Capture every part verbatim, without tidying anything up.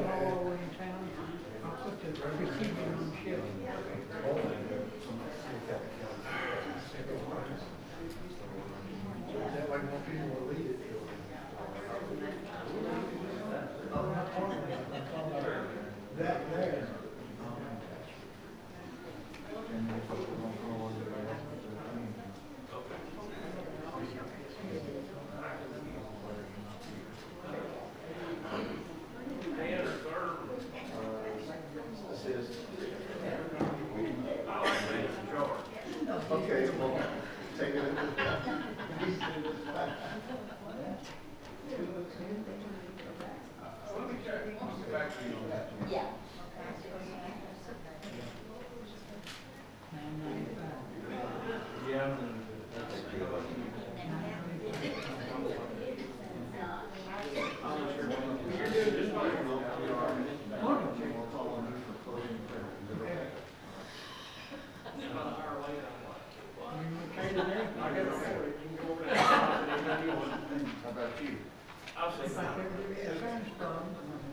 all over in town. I'll put the receiver on the shelf. That way more people will read it. That there. Okay, well, take it. Yeah. Nine ninety-five. Yeah. Okay today? How about you? If I ever give you a sandstorm,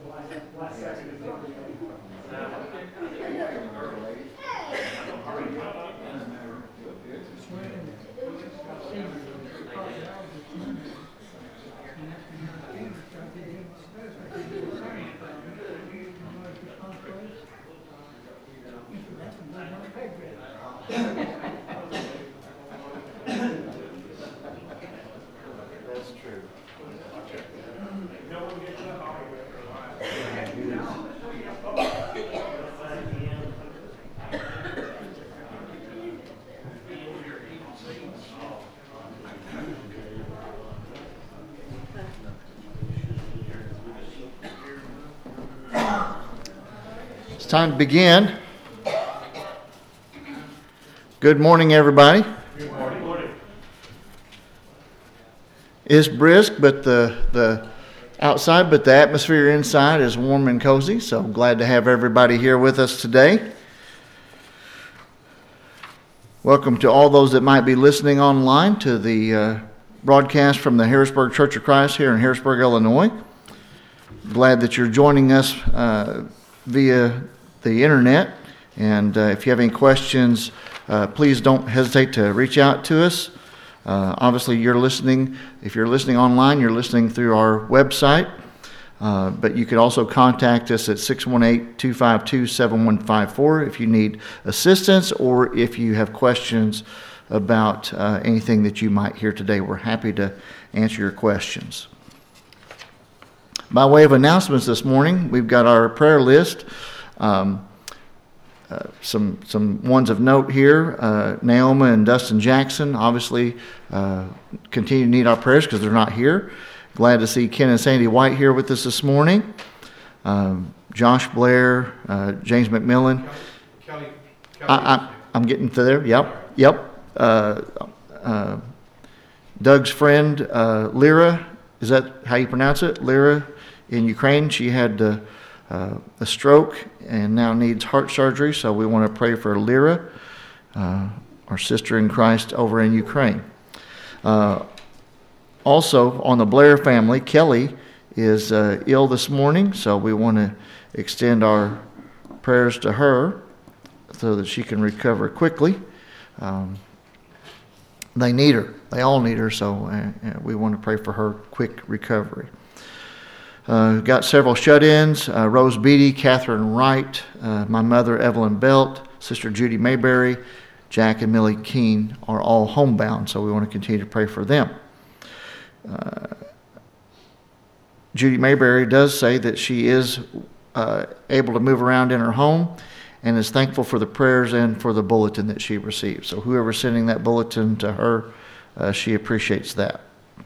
That's true. It's time to begin. Good morning, everybody. Good morning. It's brisk, but the the outside, but the atmosphere inside is warm and cozy. So glad to have everybody here with us today. Welcome to all those that might be listening online to the uh, broadcast from the Harrisburg Church of Christ here in Harrisburg, Illinois. Glad that you're joining us uh, via the internet. And uh, if you have any questions, uh, please don't hesitate to reach out to us. Uh, obviously, you're listening. If you're listening online, you're listening through our website. Uh, but you could also contact us at six one eight, two five two, seven one five four if you need assistance or if you have questions about uh, anything that you might hear today. We're happy to answer your questions. By way of announcements this morning, we've got our prayer list. Um, uh, some some ones of note here. Uh, Naoma and Dustin Jackson obviously uh, continue to need our prayers because they're not here. Glad to see Ken and Sandy White here with us this morning. Um, Josh Blair, uh, James McMillan. Kelly. Kelly. I, I, I'm getting to there. Yep, yep. Uh, uh, Doug's friend, uh, Lyra. Is that how you pronounce it? Lyra in Ukraine. She had uh, uh, a stroke and now needs heart surgery. So we want to pray for Lyra, uh, our sister in Christ over in Ukraine. Uh, Also, on the Blair family, Kelly is uh, ill this morning, so we want to extend our prayers to her so that she can recover quickly. Um, they need her. They all need her, so uh, we want to pray for her quick recovery. Uh, got several shut-ins, uh, Rose Beatty, Catherine Wright, uh, my mother, Evelyn Belt, Sister Judy Mayberry, Jack and Millie Keene are all homebound, so we want to continue to pray for them. Uh, Judy Mayberry does say that she is uh, able to move around in her home and is thankful for the prayers and for the bulletin that she received. So whoever's sending that bulletin to her, uh, she appreciates that.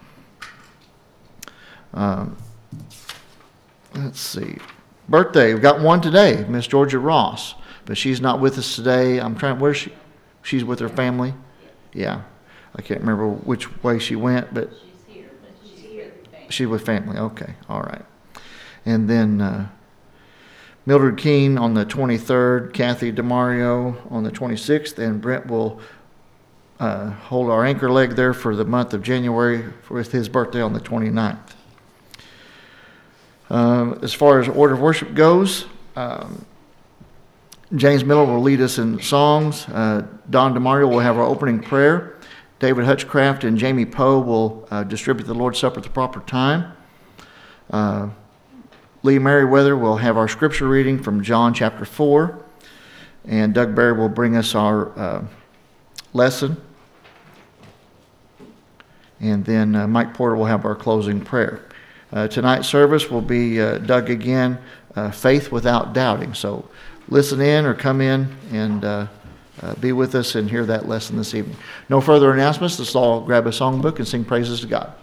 Um, let's see. Birthday, we've got one today, Miss Georgia Ross, but she's not with us today. I'm trying, where's she? She's with her family? Yeah. I can't remember which way she went, but she's with family. Okay, all right. And then uh, Mildred Keene on the twenty-third, Kathy DeMario on the twenty-sixth, and Brent will uh, hold our anchor leg there for the month of January with his birthday on the twenty-ninth. Um, as far as order of worship goes, um, James Miller will lead us in songs. Uh, Don DeMario will have our opening prayer. David Hutchcraft and Jamie Poe will uh, distribute the Lord's Supper at the proper time. Uh, Lee Merriweather will have our scripture reading from John chapter four. And Doug Barry will bring us our uh, lesson. And then uh, Mike Porter will have our closing prayer. Uh, tonight's service will be, uh, Doug again, uh, Faith Without Doubting. So listen in or come in and uh, uh, be with us and hear that lesson this evening. No further announcements. Let's all grab a songbook and sing praises to God.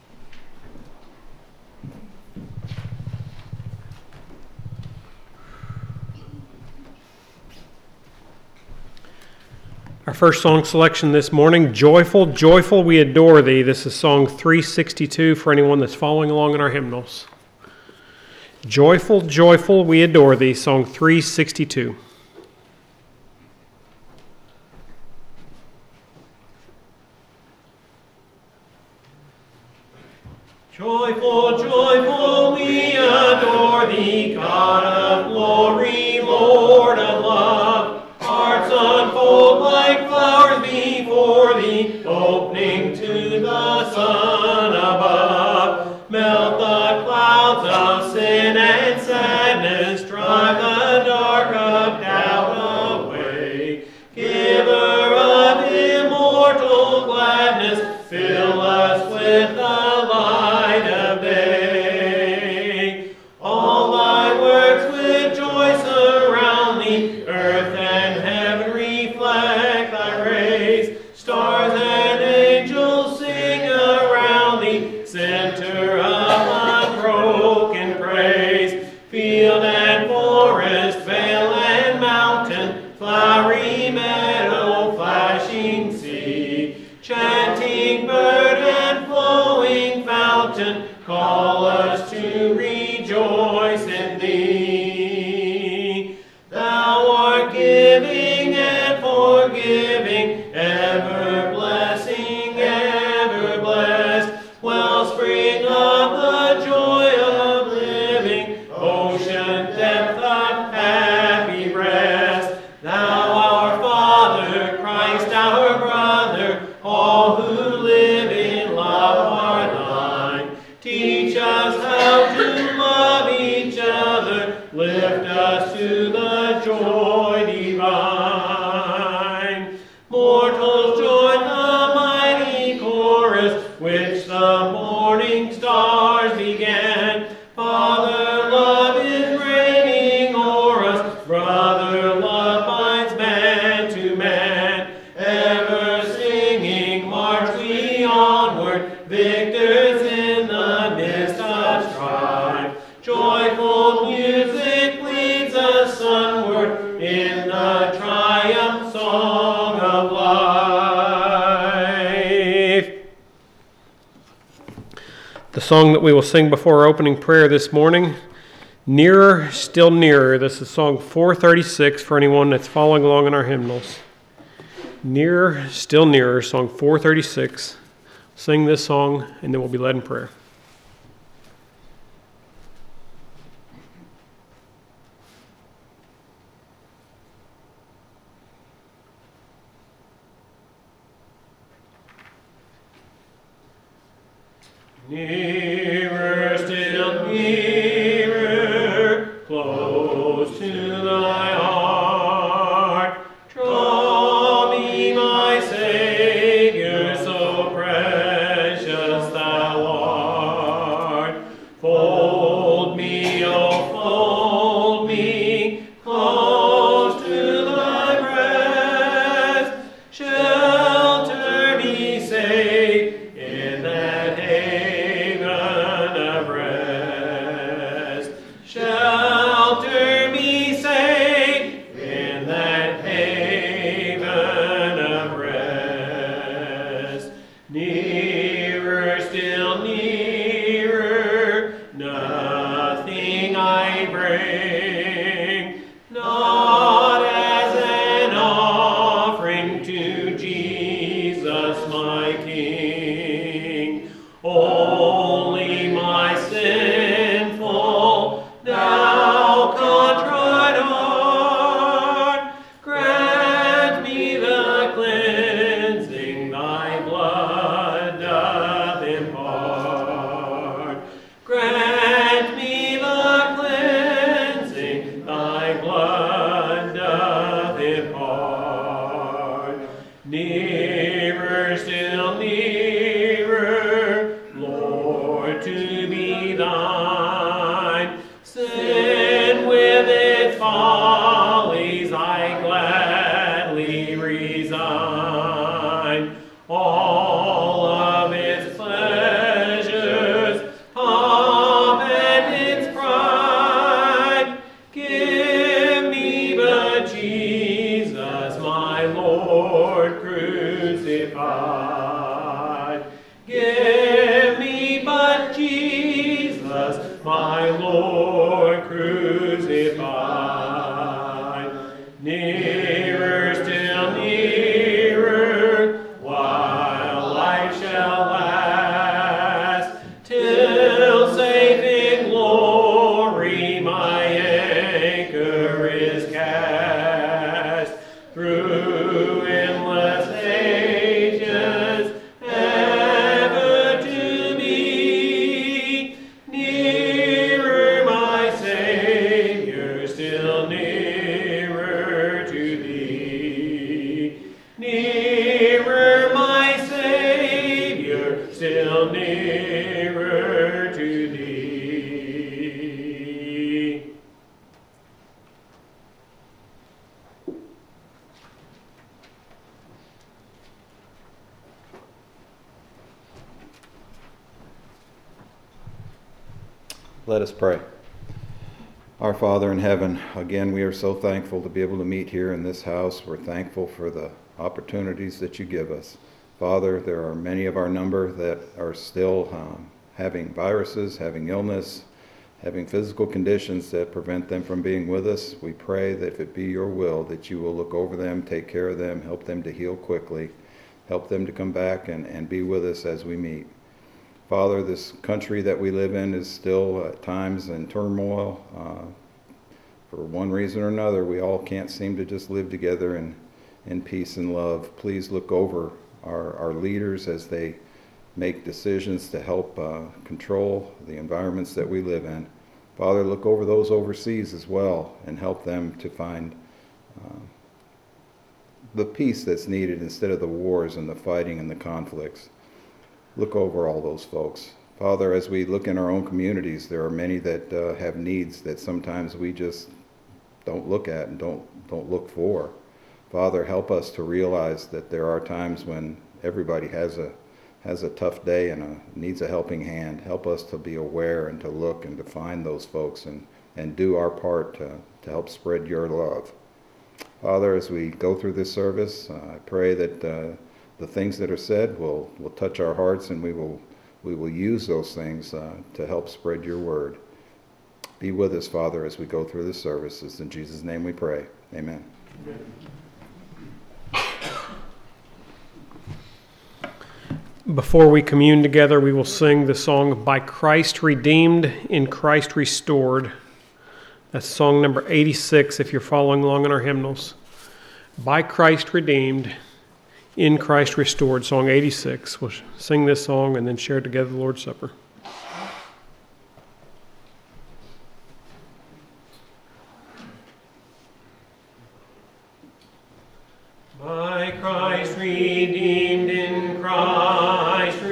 Our first song selection this morning, Joyful, Joyful, We Adore Thee. This is song three sixty-two for anyone that's following along in our hymnals. Joyful, Joyful, We Adore Thee, song three sixty-two. Joyful, joyful, we adore Thee, God of glory, Lord of love. Hearts unfold like flowers before Thee, opening to the sun above. Melt the clouds of sin and sadness, drive the dark of doubt away. Giver of immortal gladness, fill us with the light of day. All Thy works with joy surround Thee, earth and heaven reflect Thy rays. Stars and angels sing around Thee, center of unbroken praise. Field and forest, vale and mountain, flowery meadow, flashing sea, chanting bird and flowing fountain, call us to rejoice in Thee. Thou art giving and forgiving, ever blessing, ever blessed, wellspring of the joy of living, ocean depth of happy rest. Thou our Father, Christ our brother, all who live in love are Thine. Teach us how to love each other, lift us to the joy divine. Mortals join the mighty chorus, which the morning stars began. Father love is reigning o'er us, brother love binds man to man. Ever singing march we onward, victors in the midst of strife. Joyful music leads us sunward in the triumph song of life. The song that we will sing before our opening prayer this morning, Nearer, Still Nearer. This is song four thirty-six for anyone that's following along in our hymnals. Nearer, Still Nearer, song four thirty-six. Sing this song and then we'll be led in prayer. Nearer, still nearer, close to Thy heart. Draw me, my Savior, so precious Thou art. Fold me, oh, fold me, close to Thy breast. Shelter me safe in that haven of rest. Shelter me safe follies I gladly resign. All of its pleasures, pomp and its pride, give me but Jesus, my Lord crucified. Give me but Jesus, my Lord crucified. Nearer, still nearer, while life shall last, till safe in glory my anchor is cast. Through endless ages, ever to be nearer, my Savior, still nearer to thee. Nearer, my Savior, still nearer to thee. Let us pray. Our Father in heaven, again, we are so thankful to be able to meet here in this house. We're thankful for the opportunities that you give us. Father, there are many of our number that are still um, having viruses, having illness, having physical conditions that prevent them from being with us. We pray that if it be your will, that you will look over them, take care of them, help them to heal quickly, help them to come back and, and be with us as we meet. Father, this country that we live in is still at times in turmoil. Uh, for one reason or another, we all can't seem to just live together in, in peace and love. Please look over our, our leaders as they make decisions to help uh, control the environments that we live in. Father, look over those overseas as well and help them to find uh, the peace that's needed instead of the wars and the fighting and the conflicts. Look over all those folks. Father, as we look in our own communities, there are many that uh, have needs that sometimes we just don't look at and don't don't look for. Father, help us to realize that there are times when everybody has a has a tough day and a, needs a helping hand. Help us to be aware and to look and to find those folks and, and do our part to, to help spread your love. Father, as we go through this service, uh, I pray that uh, the things that are said will, will touch our hearts, and we will we will use those things uh, to help spread your word. Be with us, Father, as we go through this service. It's in Jesus' name we pray. Amen. Before we commune together, we will sing the song, By Christ Redeemed, in Christ Restored. That's song number eighty-six if you're following along in our hymnals. By Christ Redeemed, in Christ Restored, song eighty-six. We'll sing this song and then share together the Lord's Supper. By Christ redeemed, in Christ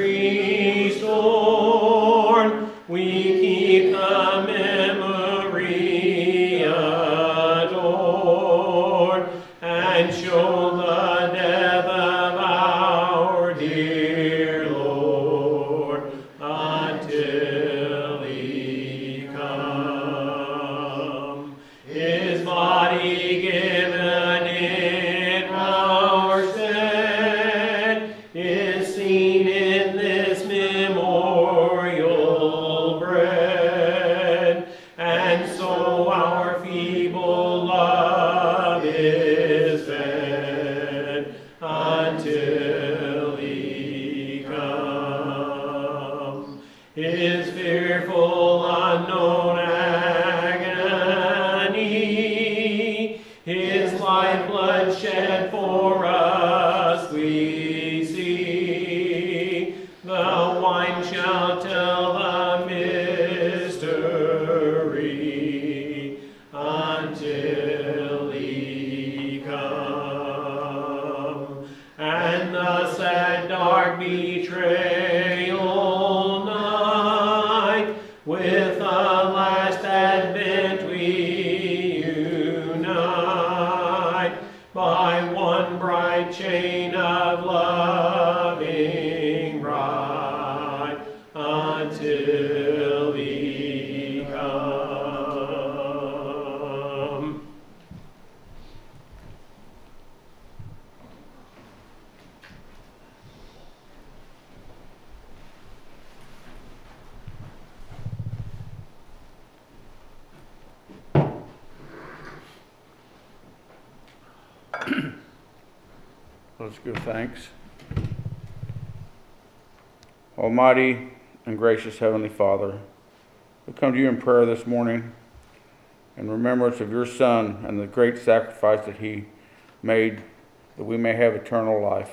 restored, we keep the memory adored, and show the death of our dear Lord until he come. His body given in our stead is seen in this memorial bread, and so our feeble love is fed until he come. His fearful unknown agony chain of loving right until thee come. Let's give thanks. Almighty and gracious Heavenly Father, we come to you in prayer this morning in remembrance of your Son and the great sacrifice that he made that we may have eternal life.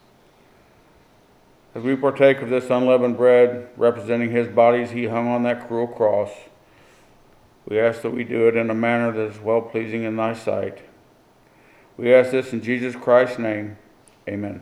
As we partake of this unleavened bread representing his body as he hung on that cruel cross, we ask that we do it in a manner that is well-pleasing in thy sight. We ask this in Jesus Christ's name. Amen.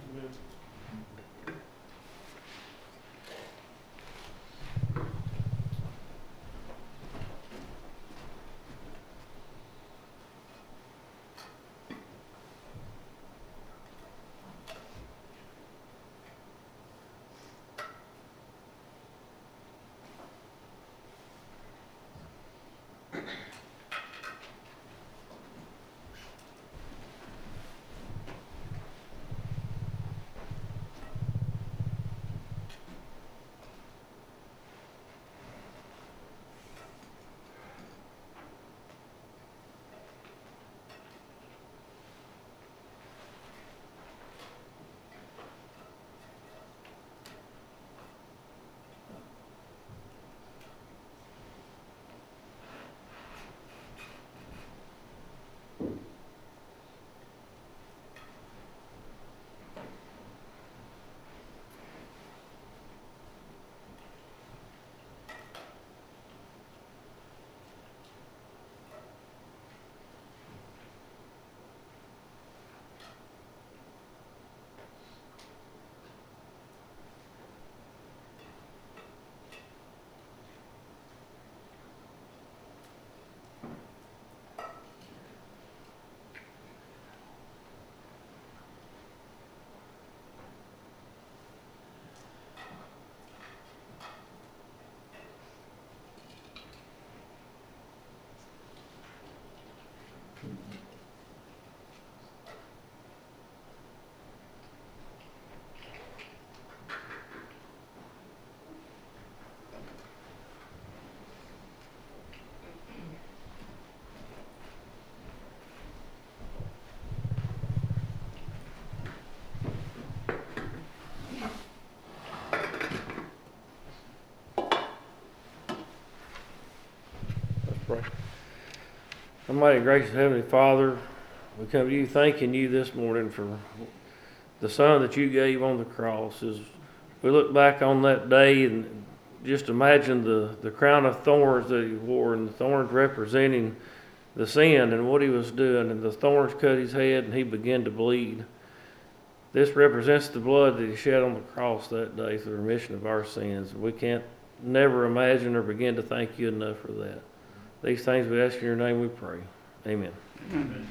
Almighty gracious Heavenly Father, we come to you thanking you this morning for the Son that you gave on the cross. As we look back on that day and just imagine the, the crown of thorns that he wore, and the thorns representing the sin and what he was doing, and the thorns cut his head and he began to bleed. This represents the blood that he shed on the cross that day for the remission of our sins. We can't never imagine or begin to thank you enough for that. These things we ask in your name we pray. Amen. Amen.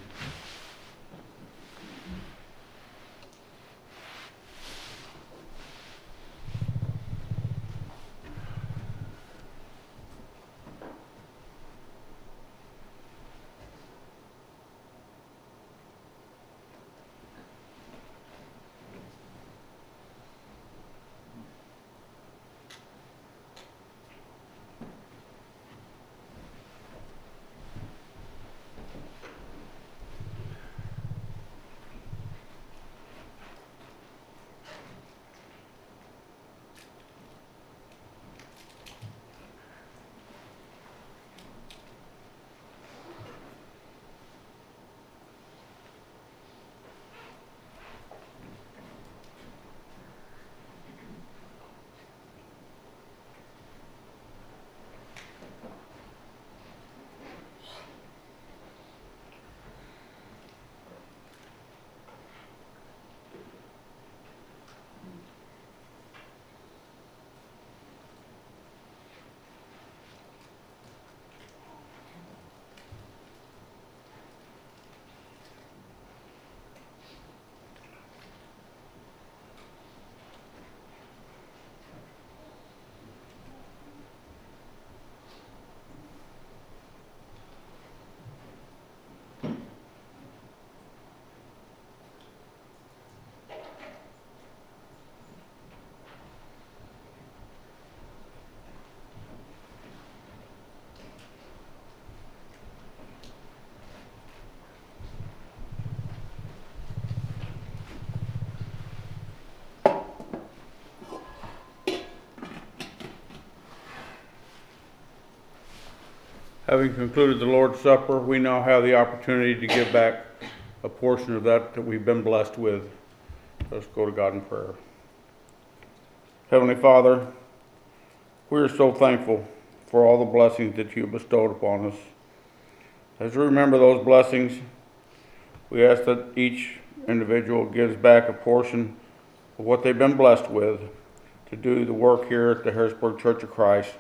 Having concluded the Lord's Supper, we now have the opportunity to give back a portion of that that we've been blessed with. Let's go to God in prayer. Heavenly Father, we are so thankful for all the blessings that you have bestowed upon us. As we remember those blessings, we ask that each individual gives back a portion of what they've been blessed with to do the work here at the Harrisburg Church of Christ.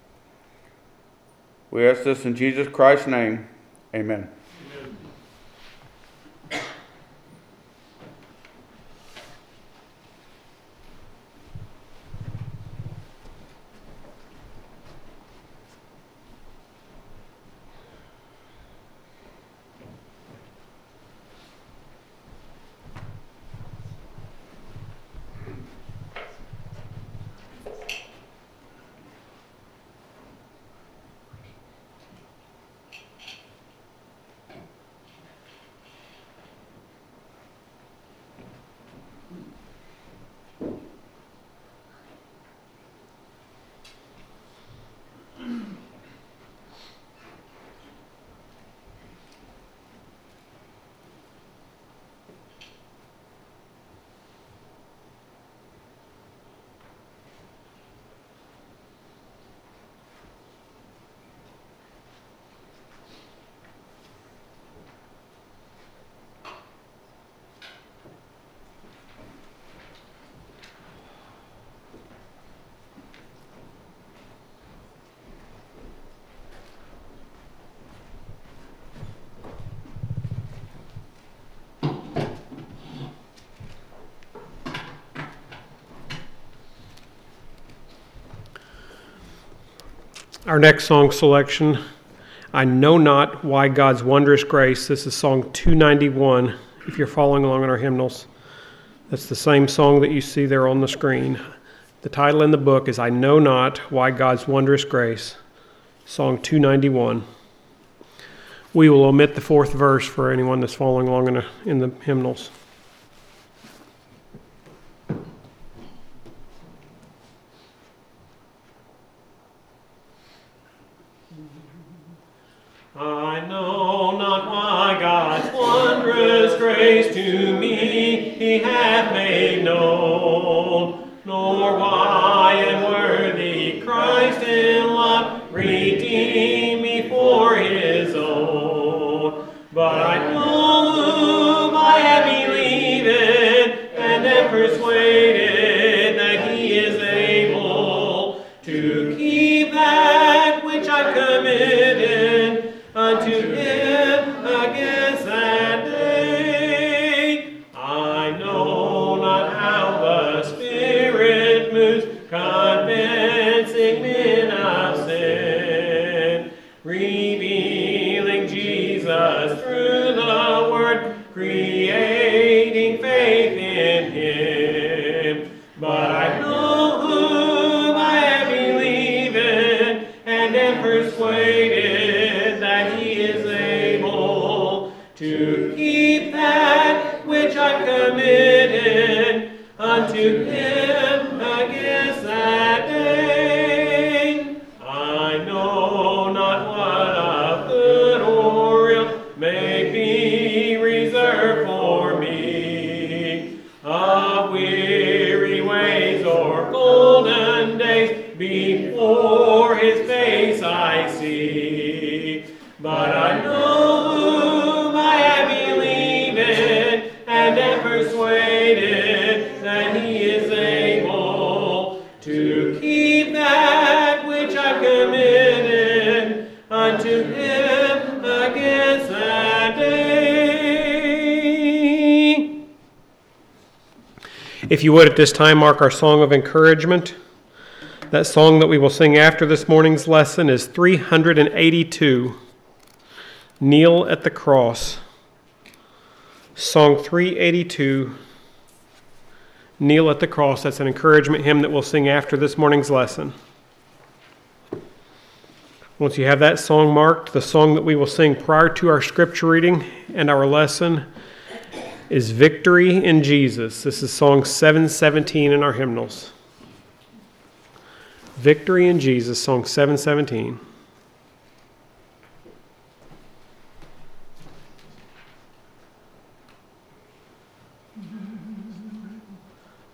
We ask this in Jesus Christ's name. Amen. Our next song selection, I Know Not Why God's Wondrous Grace. This is song two ninety-one, if you're following along in our hymnals. That's the same song that you see there on the screen. The title in the book is I Know Not Why God's Wondrous Grace, song two ninety-one. We will omit the fourth verse for anyone that's following along in, a, in the hymnals. I know not why God's wondrous grace to me he hath made known, nor why unworthy Christ in love redeemed me for his own. But I know whom I have believed and am persuaded that he is able to keep that which I committed unto him against that day. I know not how the Spirit moves, convincing men of sin, revealing Jesus through the Word, creating faith in him. But I know whom I have believed and am persuaded that he is able to keep that which I committed unto him against that day. I know not what of good or ill may be reserved for me, of weary ways or golden days before his face I see. But I know whom I have believed and am persuaded that he is able to keep that which I committed unto him against that day. If you would at this time mark our song of encouragement. That song that we will sing after this morning's lesson is three eighty-two, Kneel at the Cross. Song three eighty-two, Kneel at the Cross. That's an encouragement hymn that we'll sing after this morning's lesson. Once you have that song marked, the song that we will sing prior to our scripture reading and our lesson is Victory in Jesus. This is song seven seventeen in our hymnals. Victory in Jesus, song seven seventeen.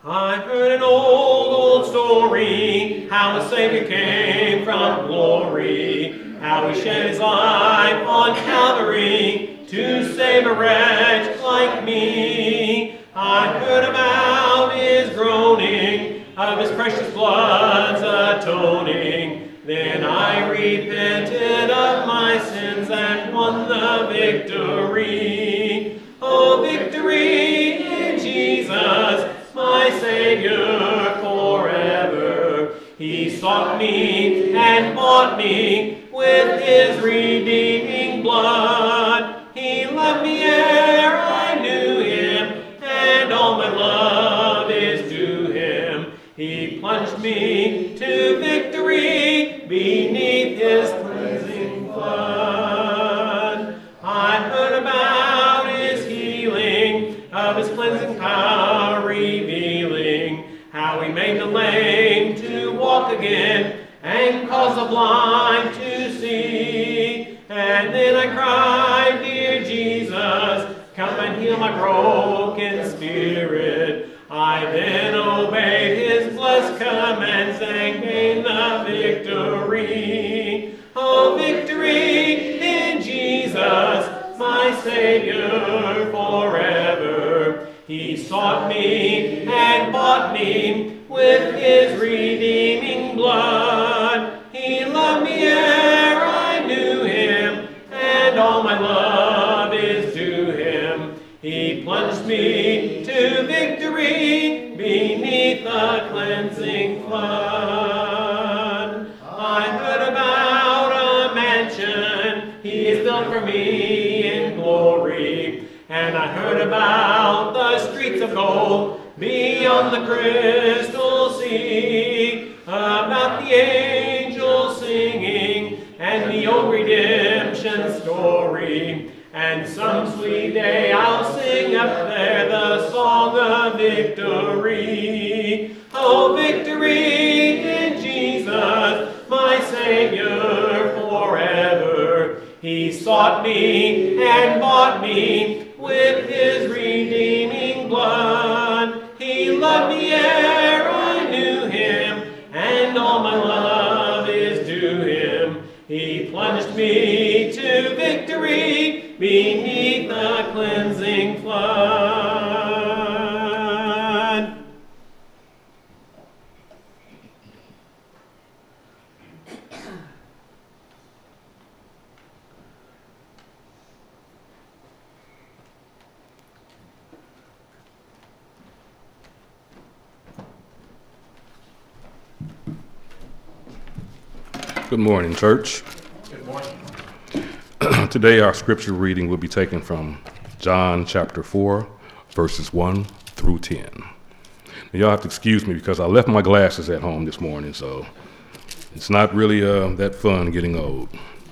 I heard an old, old story, how a Savior came from glory, how he shed his life on Calvary to save a wretch like me. I heard about his groaning, of his precious blood's atoning. Then I repented of my sins and won the victory. Oh, victory in Jesus, my Savior forever. He sought me and bought me with his redeeming blood. He loved me ere I knew him, and all my love is to him. He plunged me to victory beneath his cleansing flood. I heard about his healing, of his cleansing power revealing, how he made the lame to walk again and caused the blind to see. And then I cried, dear Jesus, come and heal my broken spirit. I then obeyed his blessed commands and gained the victory. Oh, victory in Jesus, my Savior forever. He sought me and bought me with his redeeming blood. He loved me ere I knew him, and all my love is to him. He plunged me to victory beneath the cleansing flood. I heard about a mansion he has built for me in glory, and I heard about the streets of gold beyond the crystal sea, about the angels singing and the old redemption story. And some sweet day I'll sing up there the song of victory. Oh, victory in Jesus, my Savior forever. He sought me and bought me with his redeeming blood. He loved me ere I knew him, and all my love is to him. He plunged me to victory beneath the cleansing flood. Good morning, church. Good morning. Today our scripture reading will be taken from John chapter four, verses one through ten. Now, y'all have to excuse me because I left my glasses at home this morning, so it's not really uh, that fun getting old.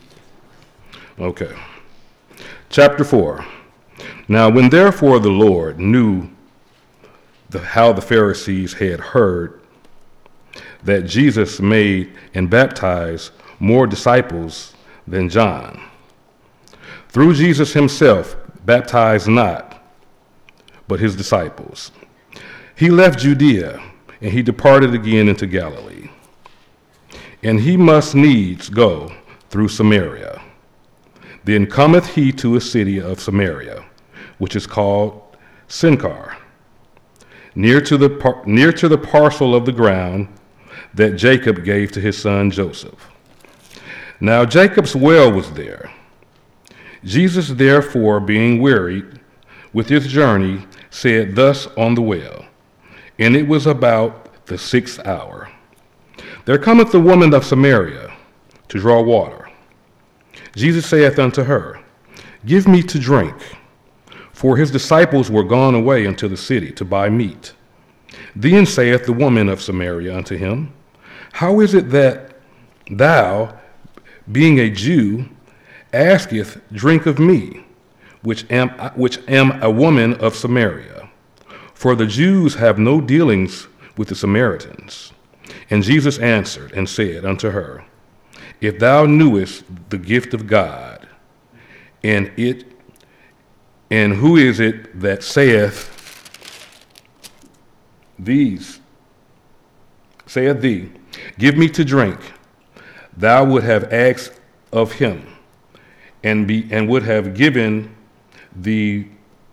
Okay. Chapter four. Now when therefore the Lord knew the, how the Pharisees had heard that Jesus made and baptized more disciples than John, through Jesus himself baptized not, but his disciples, he left Judea, and he departed again into Galilee. And he must needs go through Samaria. Then cometh he to a city of Samaria, which is called Sychar, near to the par- near to the parcel of the ground that Jacob gave to his son Joseph. Now Jacob's well was there. Jesus therefore, being wearied with his journey, said thus on the well, and it was about the sixth hour, There cometh a woman of Samaria to draw water. Jesus saith unto her, Give me to drink. For his disciples were gone away into the city to buy meat. Then saith the woman of Samaria unto him, How is it that thou, being a Jew, asketh drink of me, which am, which am a woman of Samaria? For the Jews have no dealings with the Samaritans. And Jesus answered and said unto her, If thou knewest the gift of God, and it and who is it that saith these, saith thee, give me to drink, thou would have asked of him, and be and would have given thee,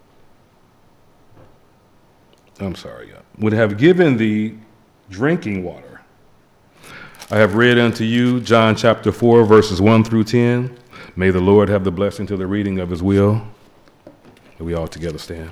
I'm sorry, would have given thee drinking water. I have read unto you John chapter four, verses one through ten. May the Lord have the blessing to the reading of his will. May we all together stand.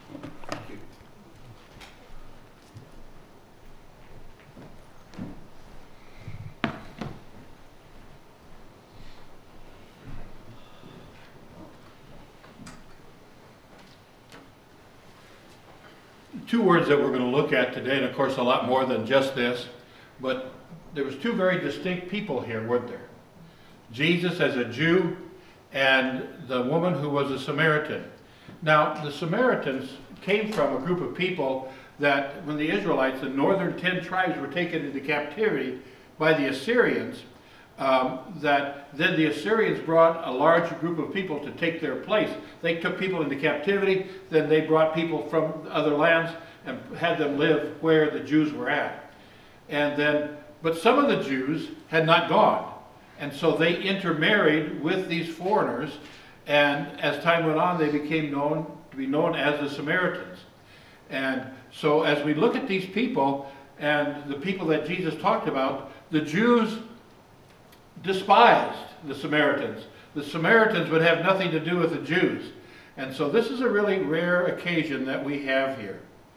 Two words that we're going to look at today, and of course a lot more than just this, but there was two very distinct people here, weren't there? Jesus as a Jew and the woman who was a Samaritan. Now, the Samaritans came from a group of people that when the Israelites, the northern ten tribes, were taken into captivity by the Assyrians, um, that then the Assyrians brought a large group of people to take their place. They took people into captivity, then they brought people from other lands and had them live where the Jews were at. And then, but some of the Jews had not gone. And so they intermarried with these foreigners, and as time went on, they became known to be known as the Samaritans. And so as we look at these people and the people that Jesus talked about, the Jews despised the Samaritans. The Samaritans would have nothing to do with the Jews. And so this is a really rare occasion that we have here.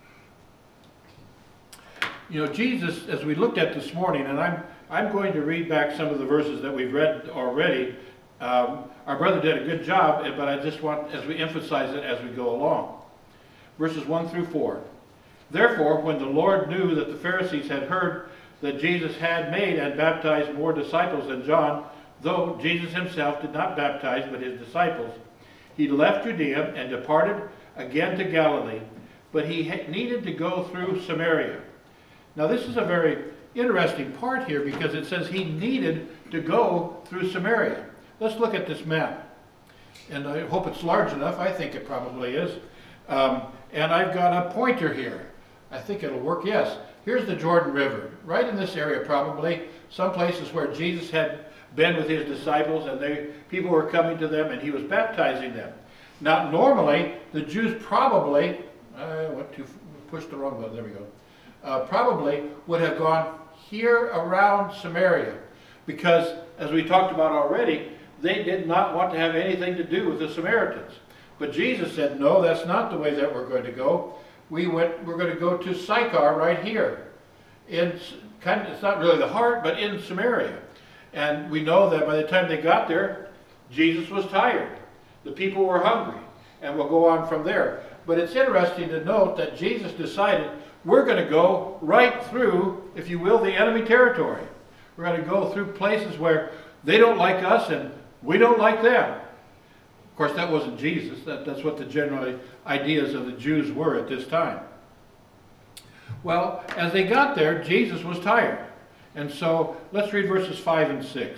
You know, Jesus, as we looked at this morning, and I'm I'm going to read back some of the verses that we've read already. Um, our brother did a good job, but I just want, as we emphasize it as we go along. Verses one through four. Therefore, when the Lord knew that the Pharisees had heard that Jesus had made and baptized more disciples than John, though Jesus himself did not baptize but his disciples, he left Judea and departed again to Galilee, but he needed to go through Samaria. Now this is a very interesting part here because it says he needed to go through Samaria. Let's look at this map. And I hope it's large enough. I think it probably is. Um, and I've got a pointer here. I think it'll work, yes. Here's the Jordan River, right in this area probably. Some places where Jesus had been with his disciples and they, people were coming to them and he was baptizing them. Now normally the Jews probably, I went too, pushed the wrong button, there we go. Uh, probably would have gone here around Samaria because, as we talked about already, they did not want to have anything to do with the Samaritans. But Jesus said, no, that's not the way that we're going to go. We went, we're going to go to Sychar right here. In, kind of, it's not really the heart, but in Samaria. And we know that by the time they got there, Jesus was tired. The people were hungry. And we'll go on from there. But it's interesting to note that Jesus decided we're going to go right through, if you will, the enemy territory. We're going to go through places where they don't like us and we don't like them. Of course, that wasn't Jesus. That, that's what the general ideas of the Jews were at this time. Well, as they got there, Jesus was tired. And so, let's read verses five and six.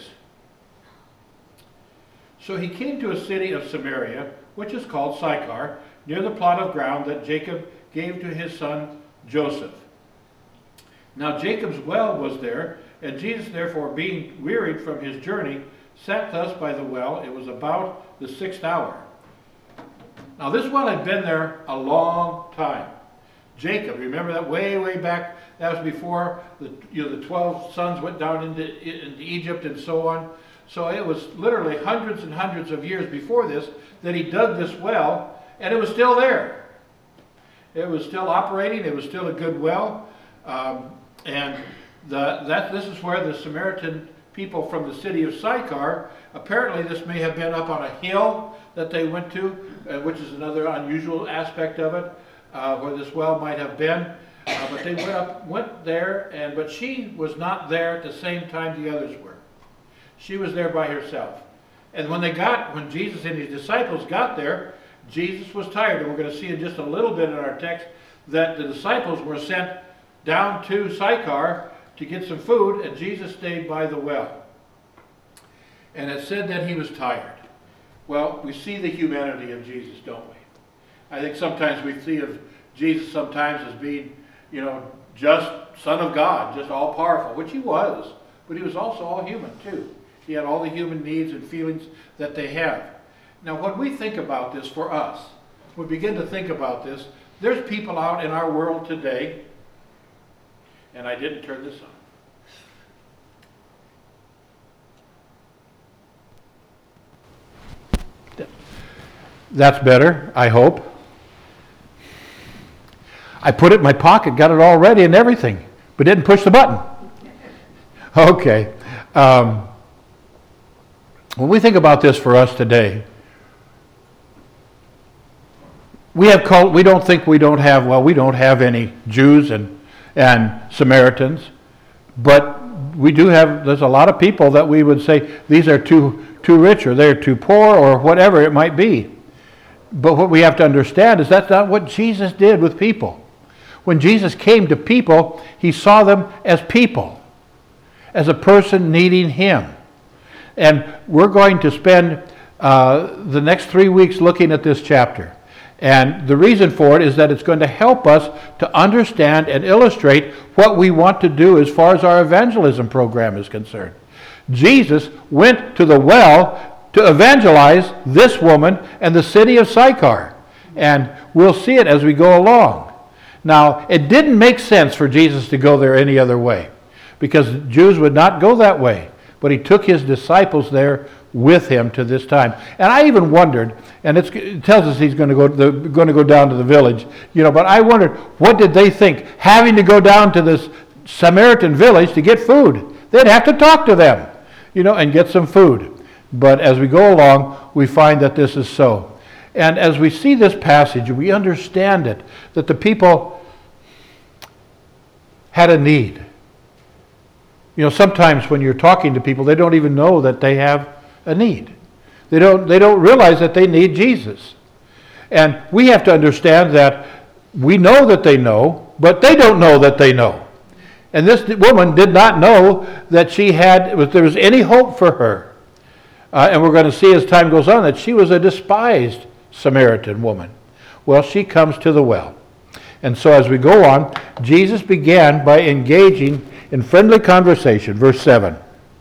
So he came to a city of Samaria, which is called Sychar, near the plot of ground that Jacob gave to his son Joseph. Now Jacob's well was there, and Jesus, therefore, being wearied from his journey, sat thus by the well. It was about the sixth hour. Now this well had been there a long time. Jacob, remember that way, way back, that was before the, you know, the twelve sons went down into, into Egypt and so on. So it was literally hundreds and hundreds of years before this that he dug this well, and it was still there. It was still operating. It was still a good well. Um, and the, that this is where the Samaritan people from the city of Sychar, apparently this may have been up on a hill that they went to, uh, which is another unusual aspect of it, uh, where this well might have been. Uh, but they went up, went there, and but she was not there at the same time the others were. She was there by herself. And when they got, when Jesus and his disciples got there, Jesus was tired. And we're going to see in just a little bit in our text that the disciples were sent down to Sychar to get some food, and Jesus stayed by the well. And it said that he was tired. Well, we see the humanity of Jesus, don't we? I think sometimes we see of Jesus sometimes as being you know, just Son of God, just all powerful, which he was, but he was also all human too. He had all the human needs and feelings that they have. Now, when we think about this for us, we begin to think about this, there's people out in our world today, and I didn't turn this on. That's better, I hope. I put it in my pocket, got it all ready and everything, but didn't push the button. Okay. Um, when we think about this for us today, we have cult, we don't think we don't have, well, we don't have any Jews and, and Samaritans, but we do have, there's a lot of people that we would say, these are too, too rich or they're too poor or whatever it might be. But what we have to understand is that's not what Jesus did with people. When Jesus came to people, he saw them as people, as a person needing him. And we're going to spend uh, the next three weeks looking at this chapter. And the reason for it is that it's going to help us to understand and illustrate what we want to do as far as our evangelism program is concerned. Jesus went to the well to evangelize this woman and the city of Sychar. And we'll see it as we go along. Now, it didn't make sense for Jesus to go there any other way, because Jews would not go that way. But he took his disciples there with him to this time. And I even wondered, and it's, it tells us he's going to go the, going to go down to the village, you know, but I wondered, what did they think, having to go down to this Samaritan village to get food? They'd have to talk to them, you know, and get some food. But as we go along, we find that this is so. And as we see this passage, we understand it, that the people had a need. You know, sometimes when you're talking to people, they don't even know that they have a need. They don't, they don't realize that they need Jesus. And we have to understand that we know that they know, but they don't know that they know. And this woman did not know that she had, if there was any hope for her. Uh, and we're going to see as time goes on that she was a despised Samaritan woman. Well, she comes to the well. And so as we go on, Jesus began by engaging in friendly conversation. Verse seven.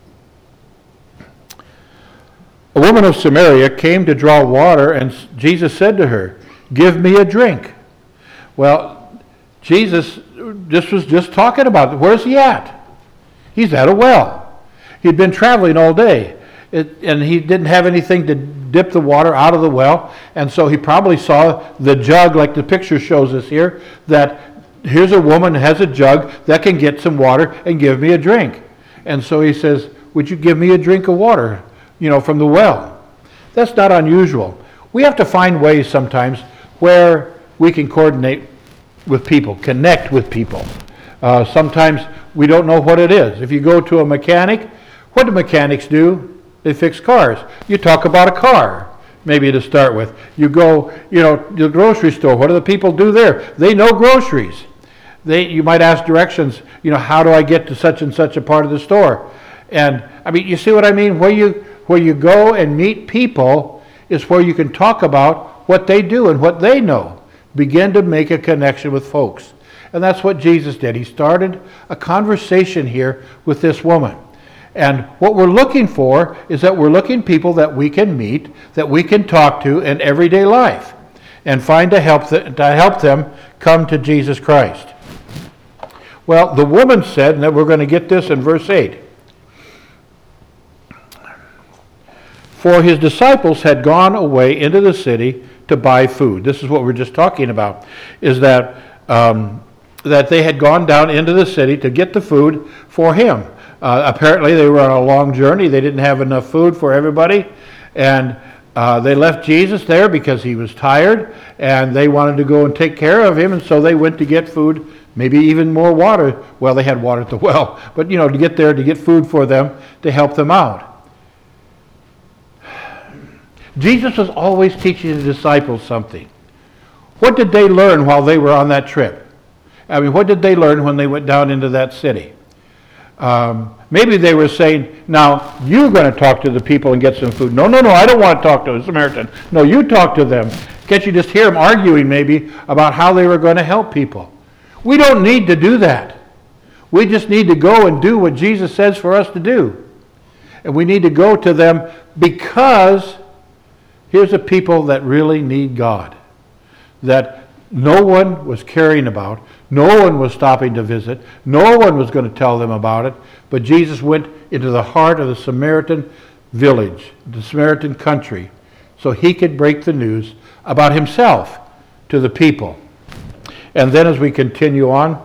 A woman of Samaria came to draw water, and Jesus said to her, "Give me a drink." Well, Jesus just was just talking about it. Where's he at? He's at a well. He'd been traveling all day. It, and he didn't have anything to dip the water out of the well, and so he probably saw the jug, like the picture shows us here, that here's a woman who has a jug that can get some water and give me a drink. And so he says, "Would you give me a drink of water, you know, from the well?" That's not unusual. We have to find ways sometimes where we can coordinate with people, connect with people. Uh, sometimes we don't know what it is. If you go to a mechanic, what do mechanics do? They fix cars. You talk about a car, maybe to start with. You go, you know, to the grocery store. What do the people do there? They know groceries. They, you might ask directions, you know, how do I get to such and such a part of the store? And, I mean, you see what I mean? Where you, where you go and meet people is where you can talk about what they do and what they know. Begin to make a connection with folks. And that's what Jesus did. He started a conversation here with this woman. And what we're looking for is that we're looking people that we can meet, that we can talk to in everyday life, and find to help, th- to help them come to Jesus Christ. Well, the woman said, and that we're going to get this in verse eight, "For his disciples had gone away into the city to buy food." This is what we're just talking about, is that, um, that they had gone down into the city to get the food for him. Uh, apparently they were on a long journey. They didn't have enough food for everybody. And uh, they left Jesus there because he was tired. And they wanted to go and take care of him. And so they went to get food, maybe even more water. Well, they had water at the well. But, you know, to get there to get food for them to help them out. Jesus was always teaching the disciples something. What did they learn while they were on that trip? I mean, what did they learn when they went down into that city? Um, maybe they were saying, "Now, you're going to talk to the people and get some food." No, no, no, I don't want to talk to a Samaritan. No, you talk to them. Can't you just hear them arguing maybe about how they were going to help people? We don't need to do that. We just need to go and do what Jesus says for us to do. And we need to go to them because here's a people that really need God, that no one was caring about, no one was stopping to visit, no one was going to tell them about it, but Jesus went into the heart of the Samaritan village, the Samaritan country, so he could break the news about himself to the people. And then as we continue on,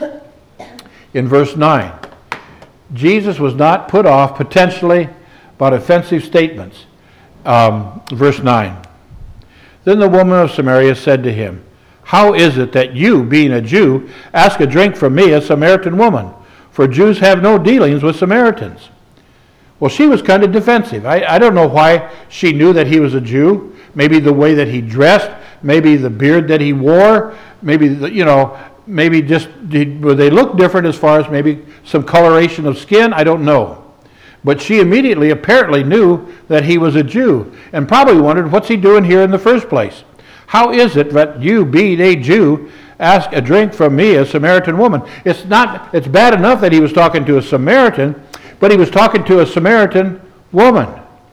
in verse nine, Jesus was not put off potentially by offensive statements. Um, verse nine, then the woman of Samaria said to him, how is it that you, being a Jew, ask a drink from me, a Samaritan woman? For Jews have no dealings with Samaritans. Well, she was kind of defensive. I, I don't know why she knew that he was a Jew. Maybe the way that he dressed, maybe the beard that he wore, maybe, the, you know, maybe just, did, they look different as far as maybe some coloration of skin. I don't know. But she immediately apparently knew that he was a Jew and probably wondered, what's he doing here in the first place? How is it that you, being a Jew, ask a drink from me, a Samaritan woman? It's not, it's bad enough that he was talking to a Samaritan, but he was talking to a Samaritan woman,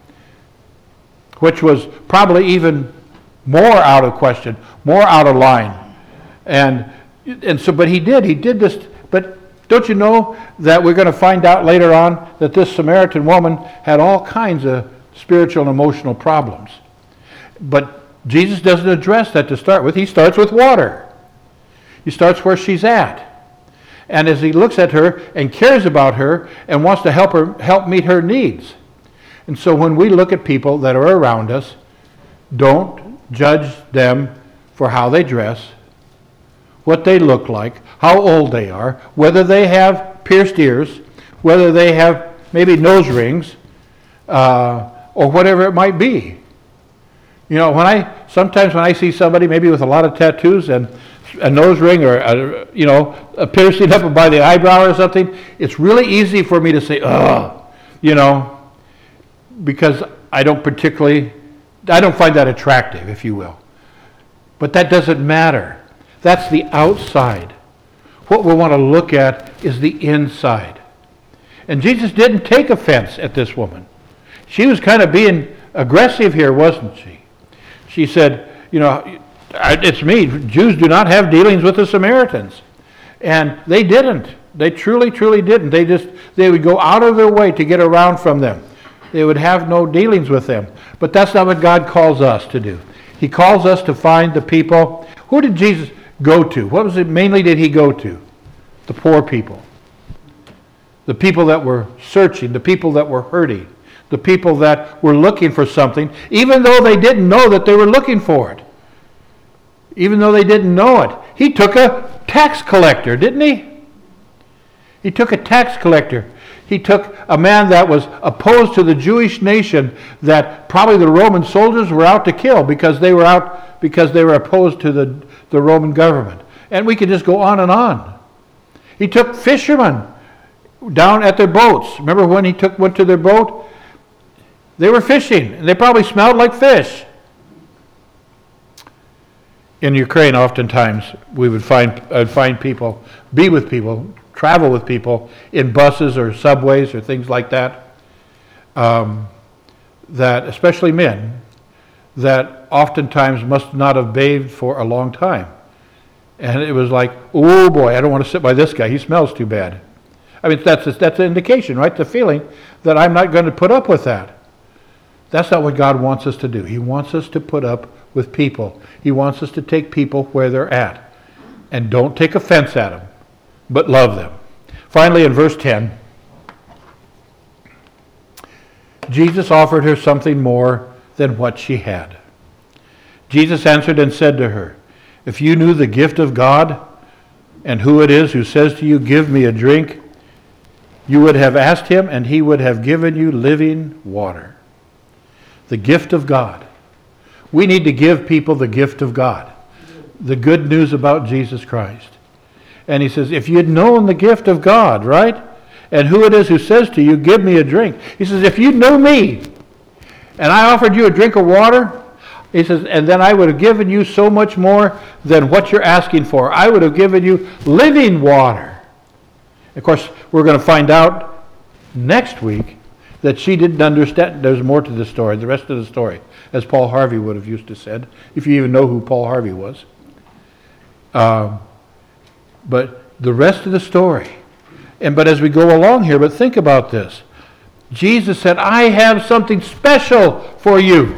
which was probably even more out of question, more out of line. And and so, but he did, he did this, but don't you know that we're going to find out later on that this Samaritan woman had all kinds of spiritual and emotional problems. But Jesus doesn't address that to start with. He starts with water. He starts where she's at. And as he looks at her and cares about her and wants to help her help meet her needs. And so when we look at people that are around us, don't judge them for how they dress, what they look like, how old they are, whether they have pierced ears, whether they have maybe nose rings, uh, or whatever it might be. You know, when I sometimes when I see somebody maybe with a lot of tattoos and a nose ring or a, you know, a piercing up by the eyebrow or something, it's really easy for me to say, ugh, you know, because I don't particularly, I don't find that attractive, if you will. But that doesn't matter. That's the outside. What we want to look at is the inside. And Jesus didn't take offense at this woman. She was kind of being aggressive here, wasn't she? She said, you know, it's me. Jews do not have dealings with the Samaritans. And they didn't. They truly, truly didn't. They just, they would go out of their way to get around from them. They would have no dealings with them. But that's not what God calls us to do. He calls us to find the people. Who did Jesus go to? What was it mainly did he go to? The poor people. The people that were searching. The people that were hurting. The people that were looking for something, even though they didn't know that they were looking for it. Even though they didn't know it. He took a tax collector, didn't he? He took a tax collector. He took a man that was opposed to the Jewish nation that probably the Roman soldiers were out to kill because they were out because they were opposed to the, the Roman government. And we could just go on and on. He took fishermen down at their boats. Remember when he took went to their boat? They were fishing, and they probably smelled like fish. In Ukraine, oftentimes, we would find I'd find people, be with people, travel with people in buses or subways or things like that, um, that, especially men, that oftentimes must not have bathed for a long time. And it was like, oh boy, I don't want to sit by this guy. He smells too bad. I mean, that's, that's an indication, right? The feeling that I'm not going to put up with that. That's not what God wants us to do. He wants us to put up with people. He wants us to take people where they're at. And don't take offense at them, but love them. Finally, in verse ten, Jesus offered her something more than what she had. Jesus answered and said to her, if you knew the gift of God and who it is who says to you, give me a drink, you would have asked him and he would have given you living water. The gift of God. We need to give people the gift of God. The good news about Jesus Christ. And he says, if you'd known the gift of God, right? And who it is who says to you, give me a drink. He says, if you knew me, and I offered you a drink of water, He says, and then I would have given you so much more than what you're asking for. I would have given you living water. Of course, we're going to find out next week that she didn't understand. There's more to the story, the rest of the story, as Paul Harvey would have used to said, if you even know who Paul Harvey was. Um, but the rest of the story. And but as we go along here, but think about this. Jesus said, I have something special for you.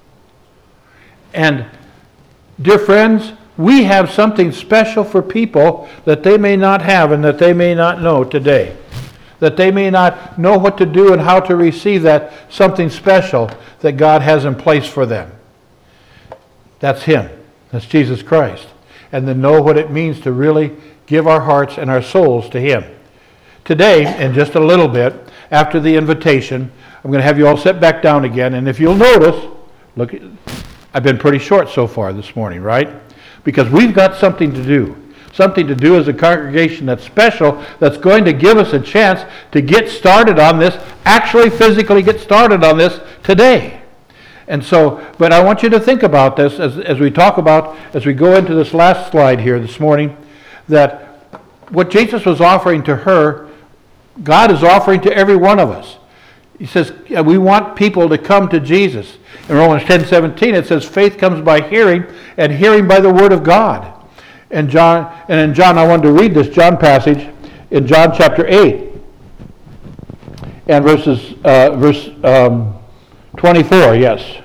And, dear friends, we have something special for people that they may not have and that they may not know today. That they may not know what to do and how to receive that something special that God has in place for them. That's Him. That's Jesus Christ. And to know what it means to really give our hearts and our souls to Him. Today, in just a little bit, after the invitation, I'm going to have you all sit back down again. And if you'll notice, look, I've been pretty short so far this morning, right? Because we've got something to do. Something to do as a congregation that's special, that's going to give us a chance to get started on this, actually physically get started on this today. And so, but I want you to think about this as, as we talk about, as we go into this last slide here this morning, that what Jesus was offering to her, God is offering to every one of us. He says, we want people to come to Jesus. In Romans ten seventeen, it says, faith comes by hearing, and hearing by the word of God. And John, and in John, I wanted to read this John passage in John chapter eight, and verses uh, verse um, twenty-four. Yes,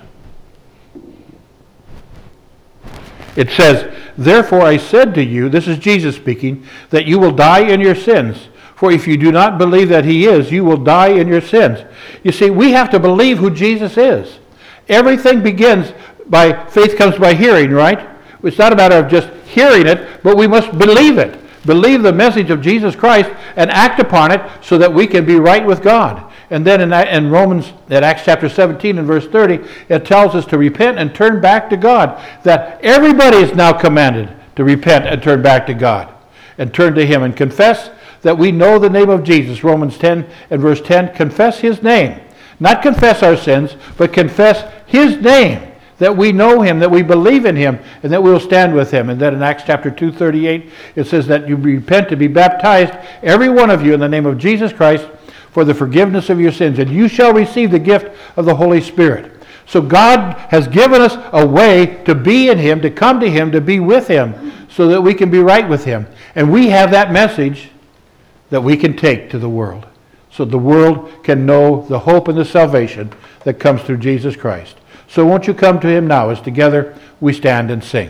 it says, therefore I said to you, this is Jesus speaking, that you will die in your sins. For if you do not believe that He is, you will die in your sins. You see, we have to believe who Jesus is. Everything begins by, faith comes by hearing, right? It's not a matter of just hearing it, but we must believe it. Believe the message of Jesus Christ and act upon it so that we can be right with God. And then in, in Romans, in Acts chapter seventeen and verse thirty, it tells us to repent and turn back to God. That everybody is now commanded to repent and turn back to God. And turn to Him and confess that we know the name of Jesus. Romans ten and verse ten, confess His name. Not confess our sins, but confess His name. That we know Him, that we believe in Him, and that we will stand with Him. And then in Acts chapter two thirty-eight, it says that you repent to be baptized, every one of you, in the name of Jesus Christ, for the forgiveness of your sins, and you shall receive the gift of the Holy Spirit. So God has given us a way to be in Him, to come to Him, to be with Him, so that we can be right with Him. And we have that message that we can take to the world, so the world can know the hope and the salvation that comes through Jesus Christ. So won't you come to Him now as together we stand and sing.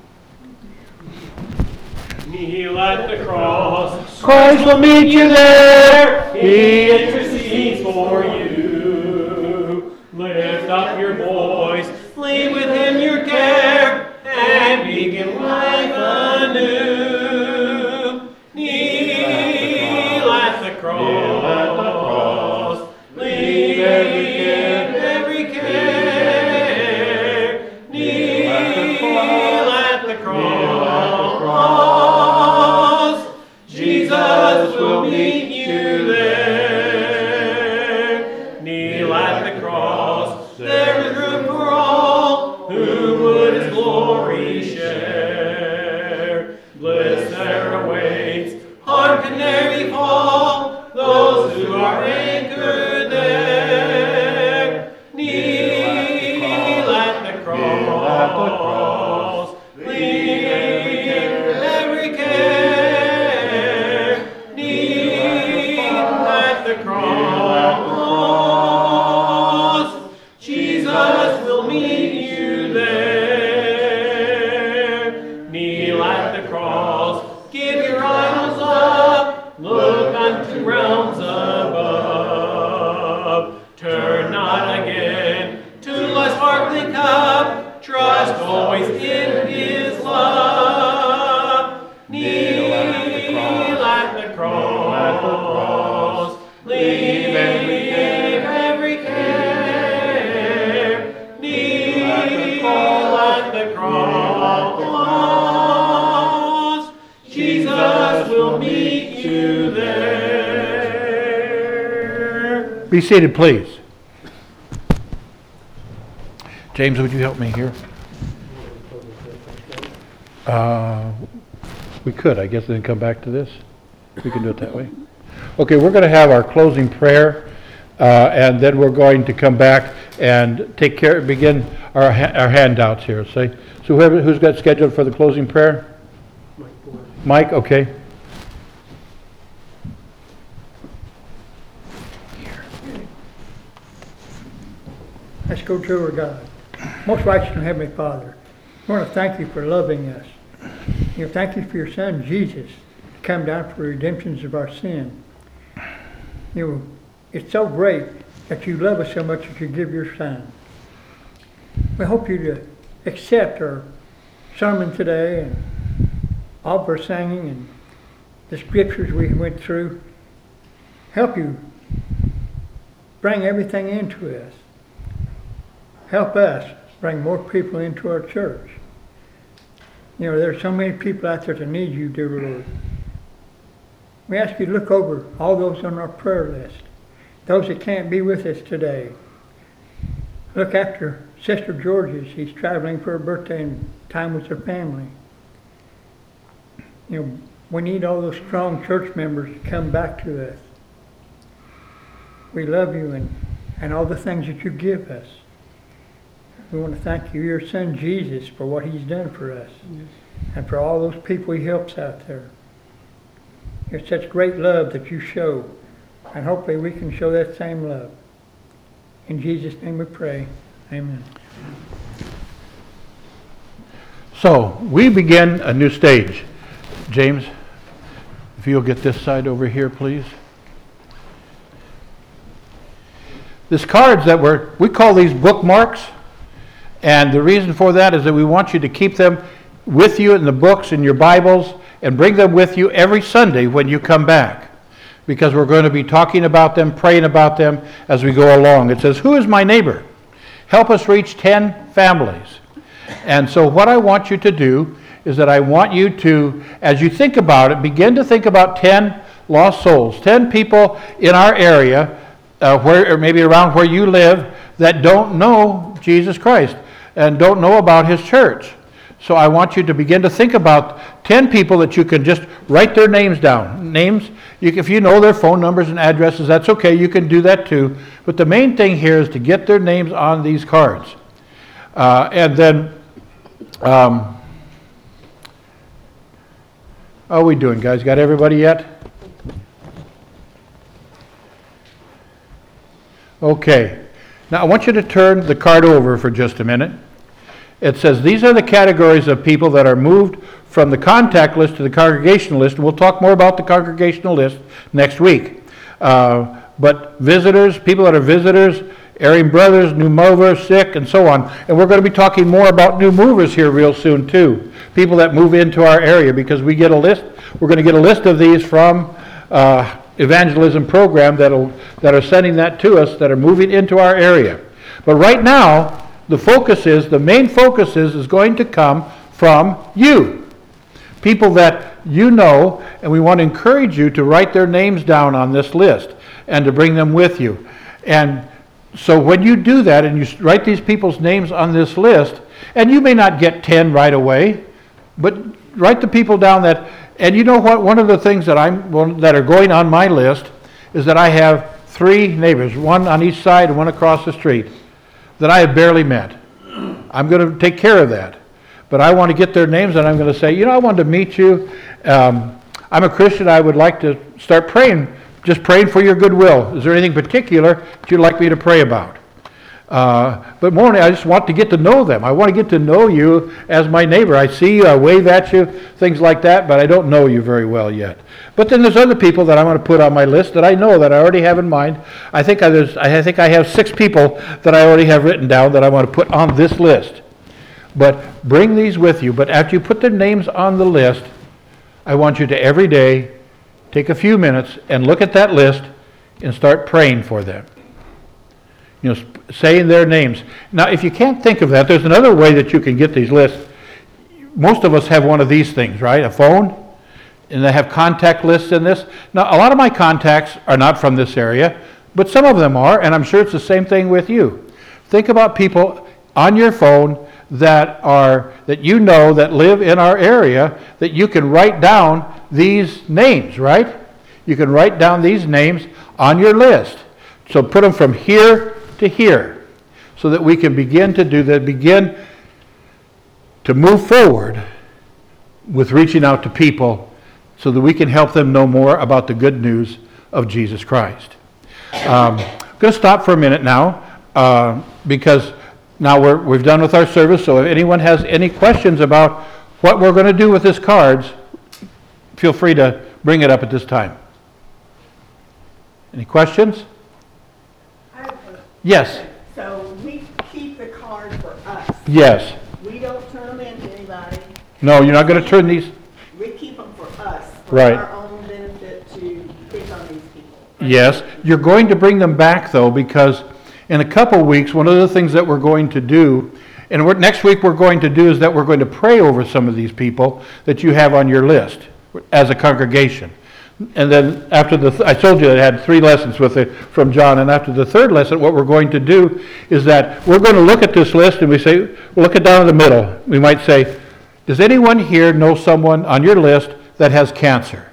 Kneel at the cross. Christ will meet you there. He intercedes for you. Lift up your voice. Leave with Him your care and begin life anew. Kneel at the cross. Leave every care, every care. Kneel at the cross. Jesus will meet you there. Kneel at the cross. There is room for all who would His glory share. Bliss there awaits, harm can ne'er befall those who are anchored there. Kneel at the cross. Leave every care. Kneel at the cross. Jesus will meet you there. Kneel at the cross. Give your idols up. Look unto realms above. Turn not again to life's sparkling cup. Trust always in His love. Kneel at the cross. Leave every every care. Kneel at the cross. Jesus will meet you there. Be seated, please. James, would you help me here? Uh, we could, I guess, then come back to this. We can do it that way. Okay, we're going to have our closing prayer, uh, and then we're going to come back and take care, begin our ha- our handouts here. Say, so whoever who's got scheduled for the closing prayer? Mike, okay. Let's go to our God. Most righteous and heavenly Father, I want to thank you for loving us. You know, thank you for your Son Jesus to come down for the redemptions of our sin. You know, it's so great that you love us so much that you give your Son. We hope you to accept our sermon today and all of our singing and the scriptures we went through. Help you bring everything into us. Help us bring more people into our church. You know, there are so many people out there that need you, dear Lord. We ask you to look over all those on our prayer list, those that can't be with us today. Look after Sister Georgia. She's traveling for her birthday and time with her family. You know, we need all those strong church members to come back to us. We love you and, and all the things that you give us. We want to thank you, your Son Jesus, for what he's done for us. Yes. And for all those people he helps out there. It's such great love that you show. And hopefully we can show that same love. In Jesus' name we pray. Amen. So, we begin a new stage. James, if you'll get this side over here, please. These cards that were, we call these bookmarks. And the reason for that is that we want you to keep them with you in the books, in your Bibles, and bring them with you every Sunday when you come back. Because we're going to be talking about them, praying about them as we go along. It says, who is my neighbor? Help us reach ten families. And so what I want you to do is that I want you to, as you think about it, begin to think about ten lost souls, ten people in our area, uh, where, or maybe around where you live, that don't know Jesus Christ and don't know about his church. So I want you to begin to think about ten people that you can just write their names down. Names, you, if you know their phone numbers and addresses, that's okay. You can do that too. But the main thing here is to get their names on these cards. Uh, and then, um, how are we doing, guys? Got everybody yet? Okay. Now I want you to turn the card over for just a minute. It says these are the categories of people that are moved from the contact list to the congregational list. And we'll talk more about the congregational list next week. Uh, but visitors, people that are visitors, erring brothers, new movers, sick, and so on. And we're going to be talking more about new movers here real soon too. People that move into our area, because we get a list. We're going to get a list of these from uh, evangelism program that'll that are sending that to us, that are moving into our area. But right now, the focus is, the main focus is, is going to come from you. People that you know, and we want to encourage you to write their names down on this list and to bring them with you. And so when you do that and you write these people's names on this list, and you may not get ten right away, but write the people down that, and you know what, one of the things that I'm one, that are going on my list is that I have three neighbors, one on each side and one across the street, that I have barely met. I'm going to take care of that. But I want to get their names, and I'm going to say, you know, I wanted to meet you. Um, I'm a Christian. I would like to start praying, just praying for your goodwill. Is there anything particular that you'd like me to pray about? Uh, but more, I just want to get to know them. I want to get to know you as my neighbor. I see you, I wave at you, things like that, but I don't know you very well yet. But then there's other people that I want to put on my list that I know, that I already have in mind. I think I, there's, I think I have six people that I already have written down that I want to put on this list. But bring these with you. But after you put their names on the list, I want you to every day take a few minutes and look at that list and start praying for them. You know, saying their names. Now, if you can't think of that, there's another way that you can get these lists. Most of us have one of these things, right? A phone, and they have contact lists in this. Now, a lot of my contacts are not from this area, but some of them are, and I'm sure it's the same thing with you. Think about people on your phone that are, that you know that live in our area, that you can write down these names, right? You can write down these names on your list. So put them from here to here so that we can begin to do that, begin to move forward with reaching out to people so that we can help them know more about the good news of Jesus Christ. Um, I'm going to stop for a minute now uh, because now we're, we've done with our service, so if anyone has any questions about what we're going to do with these cards, feel free to bring it up at this time. Any questions? I have a- Yes. So we keep the cards for us. Yes. We don't turn them in to anybody. No, you're not going to turn these. We keep them for us, for Right. our own benefit to pick on these people. Yes. You're going to bring them back, though, because in a couple weeks, one of the things that we're going to do, and what next week we're going to do, is that we're going to pray over some of these people that you have on your list as a congregation. And then after the, th- I told you that I had three lessons with it from John, and after the third lesson, what we're going to do is that we're going to look at this list and we say, we'll look it down in the middle. We might say, does anyone here know someone on your list that has cancer?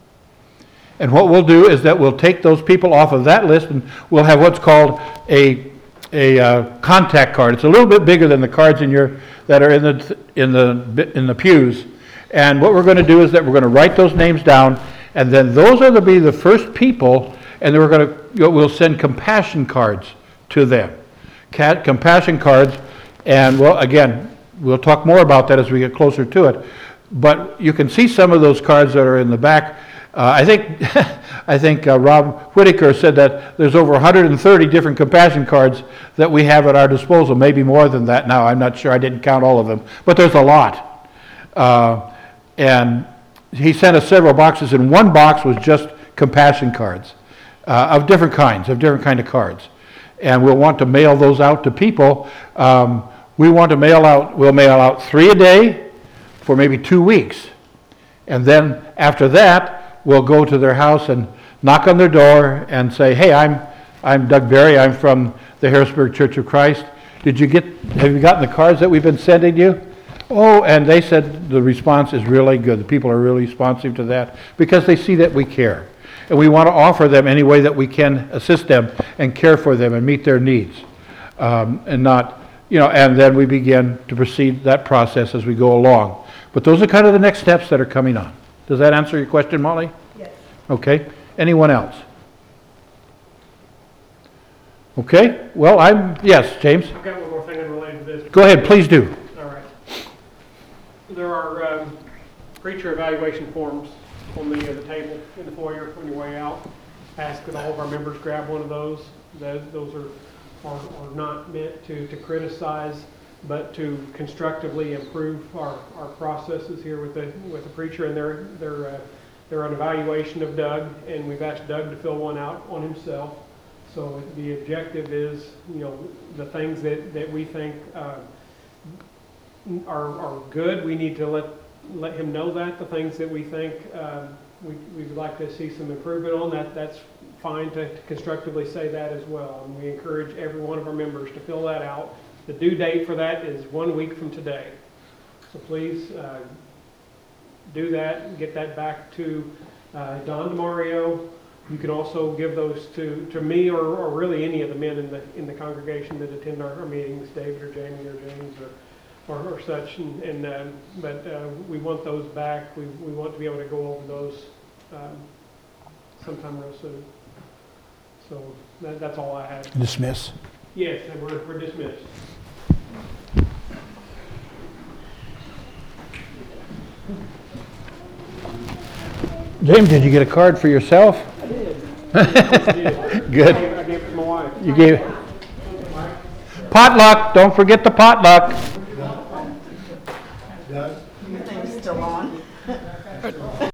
And what we'll do is that we'll take those people off of that list and we'll have what's called a a uh, contact card. It's a little bit bigger than the cards in your that are in the in the in the pews. And what we're going to do is that we're going to write those names down, and then those are to be the first people, and then we're going to you know, we'll send compassion cards to them. Cat, compassion cards, and well, again, we'll talk more about that as we get closer to it. But you can see some of those cards that are in the back. Uh, I think I think uh, Rob Whitaker said that there's over one hundred thirty different compassion cards that we have at our disposal, maybe more than that now. I'm not sure. I didn't count all of them, but there's a lot. Uh, and he sent us several boxes, and one box was just compassion cards uh, of different kinds, of different kind of cards. And we'll want to mail those out to people. Um, we want to mail out, we'll mail out three a day for maybe two weeks. And then after that, we'll go to their house and knock on their door and say, hey, I'm I'm Doug Berry. I'm from the Harrisburg Church of Christ. Did you get, have you gotten the cards that we've been sending you? Oh, and they said the response is really good. The people are really responsive to that because they see that we care. And we want to offer them any way that we can assist them and care for them and meet their needs. Um, and not, you know, and then we begin to proceed that process as we go along. But those are kind of the next steps that are coming on. Does that answer your question, Molly? Yes. Okay. Anyone else? Okay. Well, I'm, yes, James? I've got one more thing unrelated to this. Go ahead, please do. All right. There are um, preacher evaluation forms on the, uh, the table in the foyer on your way out. Ask that all of our members grab one of those. Those, those are, are, are not meant to, to criticize, but to constructively improve our, our processes here with the with the preacher. And they're they're uh, they're an evaluation of Doug, and we've asked Doug to fill one out on himself. So the objective is, you know, the things that, that we think uh, are are good. We need to let let him know that the things that we think uh, we we would like to see some improvement on, that that's fine to, to constructively say that as well. And we encourage every one of our members to fill that out. The due date for that is one week from today. So please uh, do that and get that back to uh, Don DeMario. You can also give those to, to me or, or really any of the men in the in the congregation that attend our, our meetings, David or Jamie or James or, or, or such. And, and uh, but uh, we want those back. We, we want to be able to go over those um, sometime real soon. So that, that's all I had. Dismiss. Yes, and we're, we're dismissed. James, did you get a card for yourself? I did. I did. Good. I gave, I gave it to my wife. You gave potluck. Don't forget the potluck. Your thing's still on.